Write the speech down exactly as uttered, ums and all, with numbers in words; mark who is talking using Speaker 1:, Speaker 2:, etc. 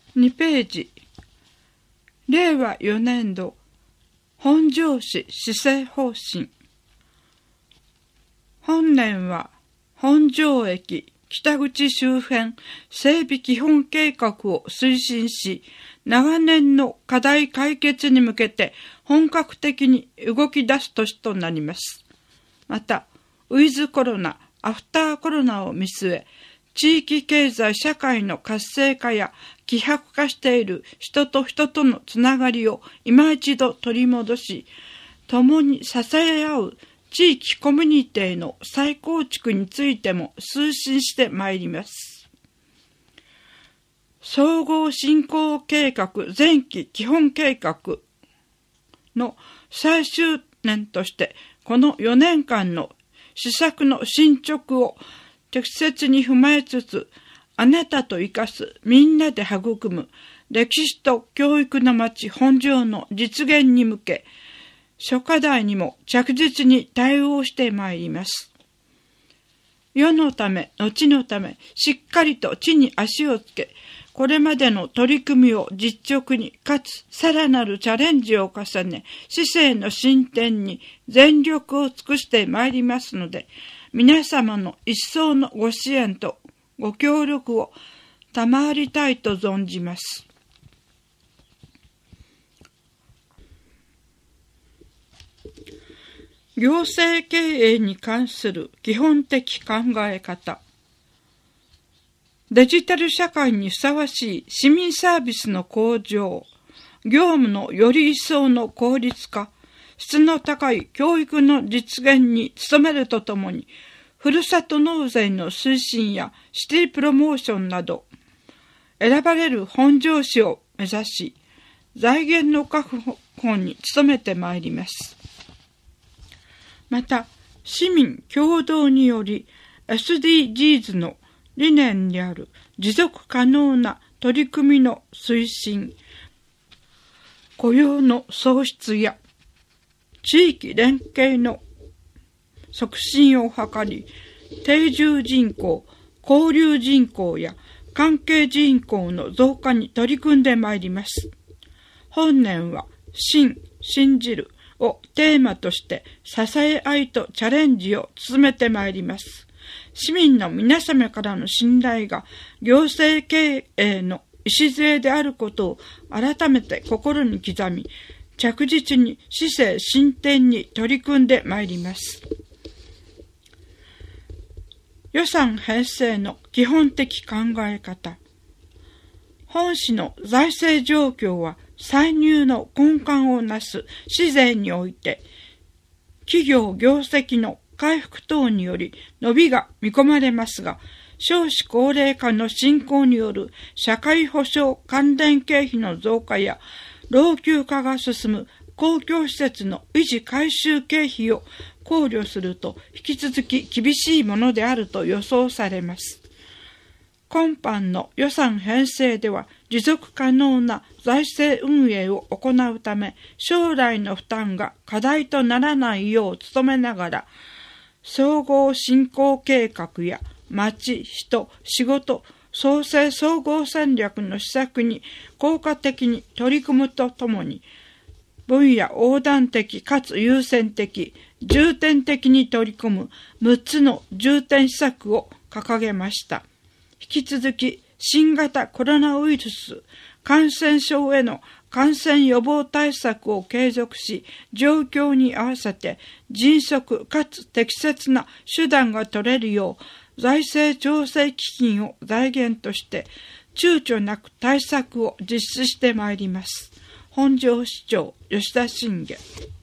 Speaker 1: にページ、れいわよねんど本庄市施政方針。本年は本庄駅北口周辺整備基本計画を推進し、長年の課題解決に向けて本格的に動き出す年となります。また、ウィズコロナ、アフターコロナを見据え、地域経済社会の活性化や希薄化している人と人とのつながりを今一度取り戻し、共に支え合う地域コミュニティの再構築についても推進してまいります。総合振興計画前期基本計画の最終年として、このよねんかんの施策の進捗を適切に踏まえつつ、あなたと生かすみんなで育む歴史と教育の街本庄の実現に向け、諸課題にも着実に対応してまいります。世のため、後のため、しっかりと地に足をつけ、これまでの取り組みを実直に、かつさらなるチャレンジを重ね、市政の進展に全力を尽くしてまいりますので、皆様の一層のご支援とご協力を賜りたいと存じます。行政経営に関する基本的考え方。デジタル社会にふさわしい市民サービスの向上、業務のより一層の効率化、質の高い教育の実現に努めるとともに、ふるさと納税の推進やシティプロモーションなど、選ばれる本庄市を目指し、財源の確保に努めてまいります。また、市民共同により エスディージーズ の理念である持続可能な取り組みの推進、雇用の創出や地域連携の促進を図り、定住人口、交流人口や関係人口の増加に取り組んでまいります。本年は、信、信じるをテーマとして支え合いとチャレンジを進めてまいります。市民の皆様からの信頼が行政経営の礎であることを改めて心に刻み、着実に市政進展に取り組んでまいります。予算編成の基本的考え方。本市の財政状況は歳入の根幹をなす市税において、企業業績の回復等により伸びが見込まれますが、少子高齢化の進行による社会保障関連経費の増加や、老朽化が進む公共施設の維持改修経費を考慮すると、引き続き厳しいものであると予想されます。今般の予算編成では、持続可能な財政運営を行うため、将来の負担が課題とならないよう努めながら、総合振興計画や町、人、仕事、創生総合戦略の施策に効果的に取り組むとともに、分野横断的かつ優先的、重点的に取り組むむっつの重点施策を掲げました。引き続き新型コロナウイルス感染症への感染予防対策を継続し、状況に合わせて迅速かつ適切な手段が取れるよう、財政調整基金を財源として躊躇なく対策を実施してまいります。本庄市長吉田信玄。